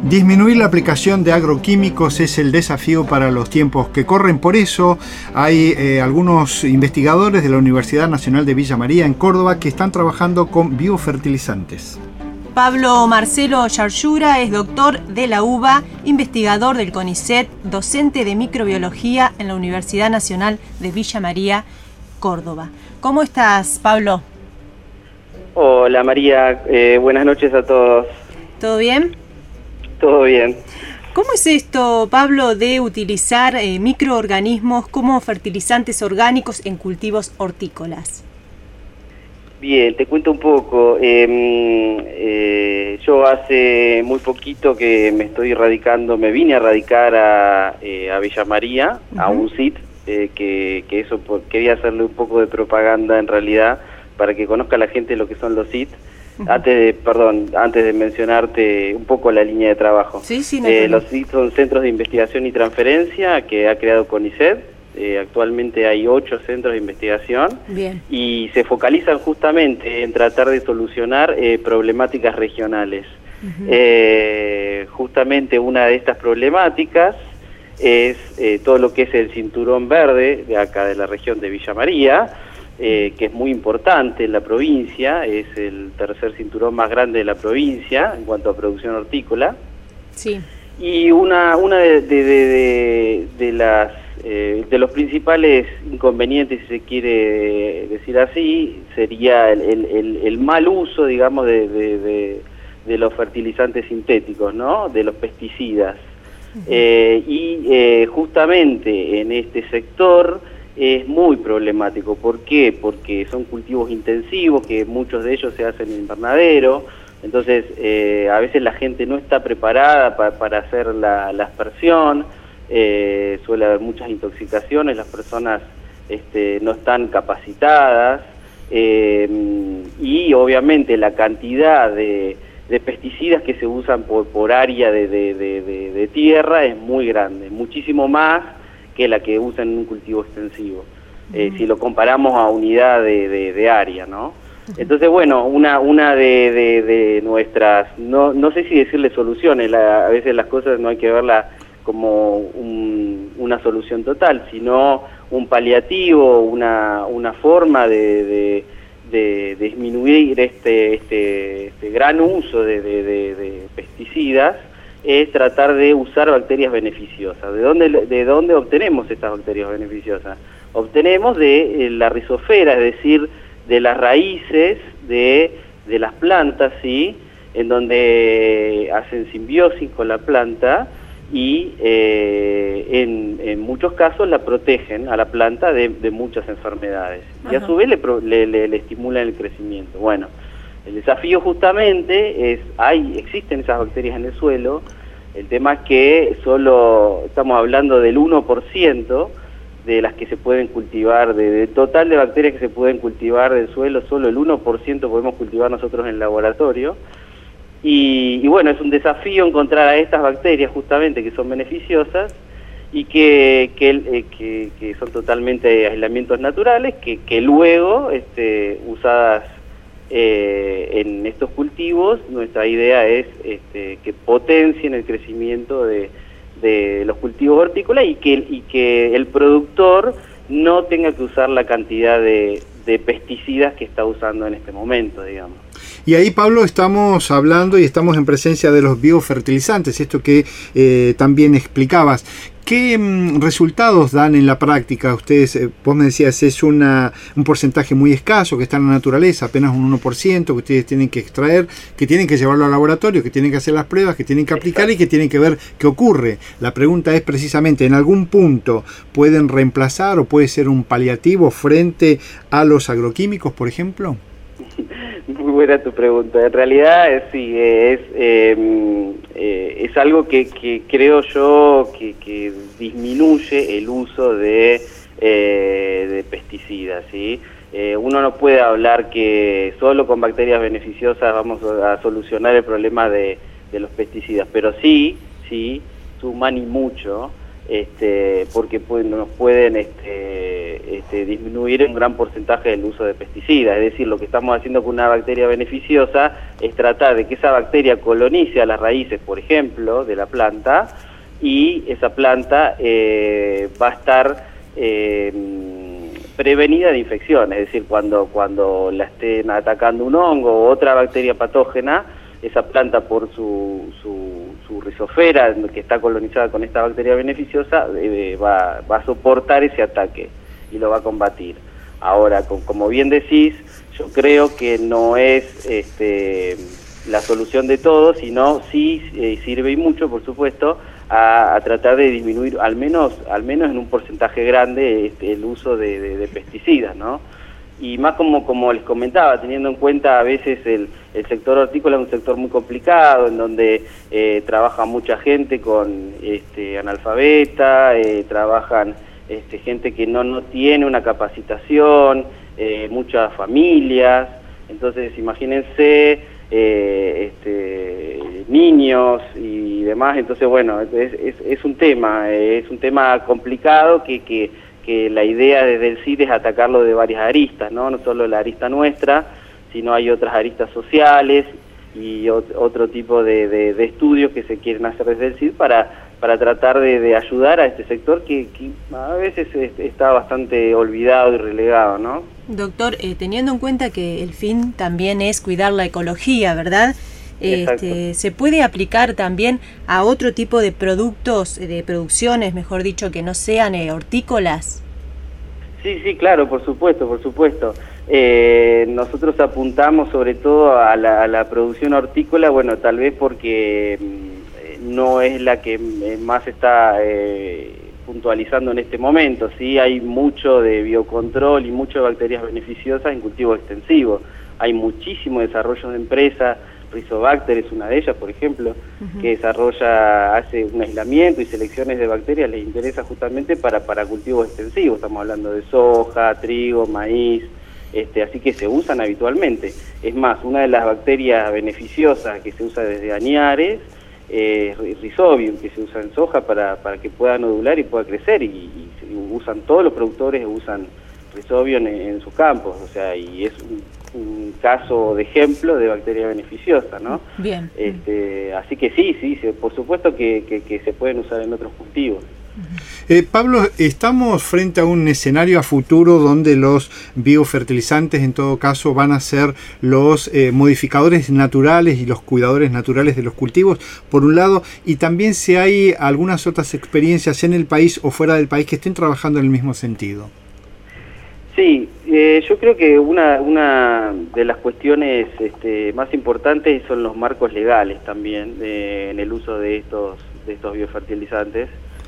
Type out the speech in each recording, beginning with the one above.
Disminuir la aplicación de agroquímicos es el desafío para los tiempos que corren. Por eso hay algunos investigadores de la Universidad Nacional de Villa María en Córdoba que están trabajando con biofertilizantes. Pablo Marcelo Yarlura es doctor de la UBA, investigador del CONICET, docente de microbiología en la Universidad Nacional de Villa María, Córdoba. ¿Cómo estás, Pablo? Hola, María. Buenas noches a todos. ¿Todo bien? Todo bien. ¿Cómo es esto, Pablo, de utilizar microorganismos como fertilizantes orgánicos en cultivos hortícolas? Bien, te cuento un poco. Yo hace muy poquito que me vine a radicar a Villa María, a un SIT, que eso quería hacerle un poco de propaganda en realidad, para que conozca la gente lo que son los SIT. Antes de mencionarte un poco la línea de trabajo. Sí, los SIT son Centros de Investigación y Transferencia que ha creado CONICET. Actualmente hay 8 centros de investigación. Bien. Y se focalizan justamente en tratar de solucionar problemáticas regionales. Justamente una de estas problemáticas es todo lo que es el cinturón verde de acá de la región de Villa María, que es muy importante en la provincia, es el tercer cinturón más grande de la provincia en cuanto a producción hortícola. Sí. Y una de los principales inconvenientes, si se quiere decir así, sería el mal uso, digamos, de los fertilizantes sintéticos, ¿no? De los pesticidas. Justamente en este sector es muy problemático. ¿Por qué? Porque son cultivos intensivos, que muchos de ellos se hacen en invernadero. Entonces, a veces la gente no está preparada para hacer la aspersión, suele haber muchas intoxicaciones, las personas no están capacitadas, y obviamente la cantidad de pesticidas que se usan por área de tierra es muy grande, muchísimo más que la que usan en un cultivo extensivo, si lo comparamos a unidad de área, ¿no? Entonces, bueno, una de nuestras, no sé si decirle soluciones, a veces las cosas no hay que verlas como una solución total, sino un paliativo, una forma de disminuir este gran uso de pesticidas, es tratar de usar bacterias beneficiosas. ¿De dónde obtenemos estas bacterias beneficiosas? Obtenemos de la rizosfera, es decir, de las raíces de las plantas, ¿sí? En donde hacen simbiosis con la planta y en muchos casos la protegen a la planta de muchas enfermedades. Y a su vez le estimulan el crecimiento. Bueno, el desafío justamente existen esas bacterias en el suelo. El tema es que solo estamos hablando del 1% de las que se pueden cultivar, del total de bacterias que se pueden cultivar del suelo, solo el 1% podemos cultivar nosotros en el laboratorio. Y bueno, es un desafío encontrar a estas bacterias justamente que son beneficiosas y que son totalmente aislamientos naturales, que luego, usadas en estos cultivos, nuestra idea es que potencien el crecimiento de los cultivos hortícolas y que el productor no tenga que usar la cantidad de pesticidas que está usando en este momento, digamos. Y ahí, Pablo, estamos hablando y estamos en presencia de los biofertilizantes, esto que también explicabas. ¿Qué resultados dan en la práctica? Ustedes, vos me decías, es un porcentaje muy escaso que está en la naturaleza, apenas un 1% que ustedes tienen que extraer, que tienen que llevarlo al laboratorio, que tienen que hacer las pruebas, que tienen que aplicar y que tienen que ver qué ocurre. La pregunta es precisamente, ¿en algún punto pueden reemplazar o puede ser un paliativo frente a los agroquímicos, por ejemplo? Muy buena tu pregunta. En realidad sí, es algo que creo yo que disminuye el uso de pesticidas, ¿sí? Uno no puede hablar que solo con bacterias beneficiosas vamos a solucionar el problema de los pesticidas, pero sí suman y mucho, porque nos pueden disminuir un gran porcentaje del uso de pesticidas. Es decir, lo que estamos haciendo con una bacteria beneficiosa es tratar de que esa bacteria colonice a las raíces, por ejemplo, de la planta, y esa planta va a estar prevenida de infecciones. Es decir, cuando la estén atacando un hongo o otra bacteria patógena, esa planta por su rizosfera, que está colonizada con esta bacteria beneficiosa, va a soportar ese ataque y lo va a combatir. Ahora, como bien decís, yo creo que no es la solución de todo, sino sí sirve y mucho, por supuesto, a tratar de disminuir al menos en un porcentaje grande el uso de pesticidas, ¿no? Y más como les comentaba, teniendo en cuenta a veces el sector hortícola es un sector muy complicado, en donde trabaja mucha gente con analfabeta, trabajan gente que no tiene una capacitación, muchas familias. Entonces imagínense niños y demás. Entonces bueno, es un tema complicado que la idea desde el CID es atacarlo de varias aristas, no solo la arista nuestra, sino hay otras aristas sociales y otro tipo de estudios que se quieren hacer desde el CID para tratar de ayudar a este sector que a veces está bastante olvidado y relegado, ¿no? Doctor, teniendo en cuenta que el fin también es cuidar la ecología, ¿verdad? ¿Se puede aplicar también a otro tipo de productos, de producciones, mejor dicho, que no sean hortícolas? Sí, claro, por supuesto. Nosotros apuntamos sobre todo a la producción hortícola, bueno, tal vez porque no es la que más está puntualizando en este momento. Sí, hay mucho de biocontrol y mucho de bacterias beneficiosas en cultivo extensivo. Hay muchísimo desarrollo de empresas. Rizobacter es una de ellas, por ejemplo, que hace un aislamiento y selecciones de bacterias, les interesa justamente para cultivos extensivos. Estamos hablando de soja, trigo, maíz, así que se usan habitualmente. Es más, una de las bacterias beneficiosas que se usa desde Añares es Rhizobium, que se usa en soja para que pueda nodular y pueda crecer, y usan todos los productores, usan Rhizobium en sus campos, o sea, y es un caso de ejemplo de bacteria beneficiosa, ¿no? Bien. Así que sí, por supuesto que se pueden usar en otros cultivos. Pablo, estamos frente a un escenario a futuro donde los biofertilizantes en todo caso van a ser los modificadores naturales y los cuidadores naturales de los cultivos, por un lado, y también si hay algunas otras experiencias en el país o fuera del país que estén trabajando en el mismo sentido. Sí, yo creo que una de las cuestiones más importantes son los marcos legales también en el uso de estos biofertilizantes.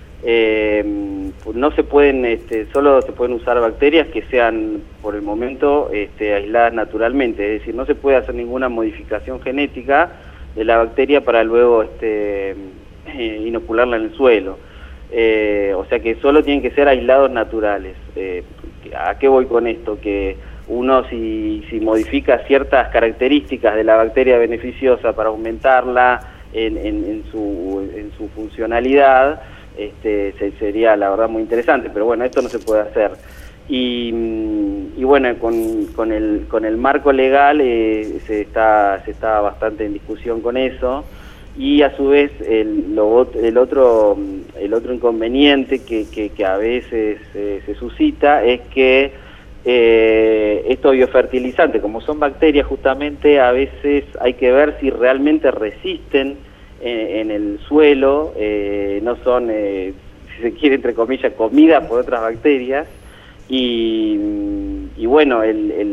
No se pueden, solo se pueden usar bacterias que sean por el momento aisladas naturalmente, es decir, no se puede hacer ninguna modificación genética de la bacteria para luego inocularla en el suelo. O sea que solo tienen que ser aislados naturales. ¿A qué voy con esto? Que uno si modifica ciertas características de la bacteria beneficiosa para aumentarla en su funcionalidad, sería la verdad muy interesante, pero bueno, esto no se puede hacer. Y bueno, con el marco legal se está bastante en discusión con eso. Y a su vez el otro inconveniente que a veces se suscita es que estos biofertilizantes, como son bacterias justamente, a veces hay que ver si realmente resisten en el suelo, no son, si se quiere entre comillas, comida por otras bacterias, y bueno,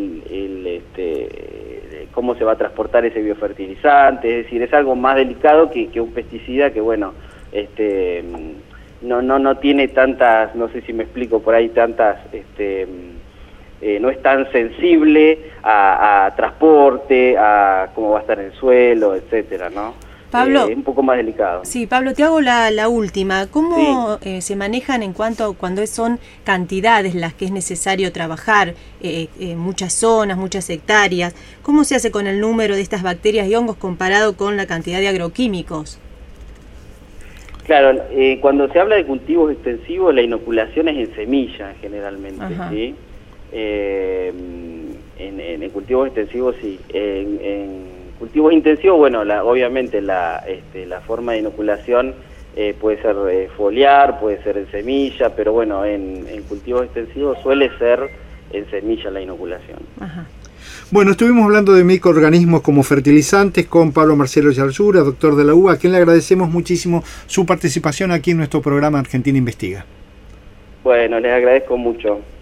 cómo se va a transportar ese biofertilizante, es decir, es algo más delicado que un pesticida que, bueno, no tiene tantas, no sé si me explico por ahí, tantas, no es tan sensible a transporte, a cómo va a estar en el suelo, etcétera, ¿no? Pablo, es un poco más delicado. Sí, Pablo, te hago la última. ¿Cómo se manejan en cuanto cuando son cantidades las que es necesario trabajar, muchas zonas, muchas hectáreas? ¿Cómo se hace con el número de estas bacterias y hongos comparado con la cantidad de agroquímicos? Claro, cuando se habla de cultivos extensivos, la inoculación es en semilla generalmente, ¿sí? En cultivos extensivos sí. En cultivos intensivos, bueno, obviamente la forma de inoculación puede ser foliar, puede ser en semilla, pero bueno, en cultivos extensivos suele ser en semilla la inoculación. Ajá. Bueno, estuvimos hablando de microorganismos como fertilizantes con Pablo Marcelo Yarlura, doctor de la UBA, a quien le agradecemos muchísimo su participación aquí en nuestro programa Argentina Investiga. Bueno, les agradezco mucho.